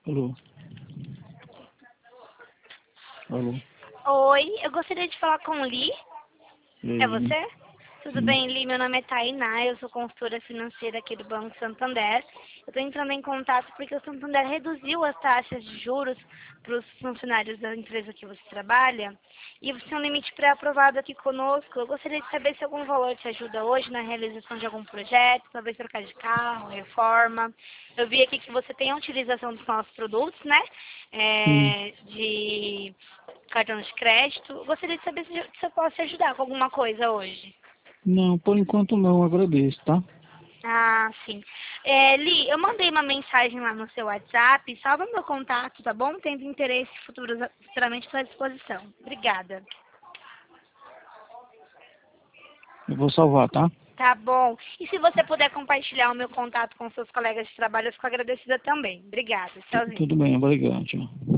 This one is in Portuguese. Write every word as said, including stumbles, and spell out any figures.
Alô? Alô? Oi, eu gostaria de falar com o Li. E aí? É você? Tudo Sim. bem, Li? Meu nome é Tainá, eu sou consultora financeira aqui do Banco Santander. Eu estou entrando em contato porque o Santander reduziu as taxas de juros para os funcionários da empresa que você trabalha e você tem um limite pré-aprovado aqui conosco. Eu gostaria de saber se algum valor te ajuda hoje na realização de algum projeto, talvez trocar de carro, reforma. Eu vi aqui que você tem a utilização dos nossos produtos, né? Sim. É, de cartão de crédito. Eu gostaria de saber se se eu posso te ajudar com alguma coisa hoje. Não, por enquanto não, agradeço, tá? Ah, sim. É, Li, eu mandei uma mensagem lá no seu WhatsApp. Salva meu contato, tá bom? Tendo interesse futuro, futuramente à sua disposição. Obrigada. Eu vou salvar, tá? Tá bom. E se você puder compartilhar o meu contato com seus colegas de trabalho, eu fico agradecida também. Obrigada. Tu- Tchauzinho. Tudo bem, obrigado. Tchau.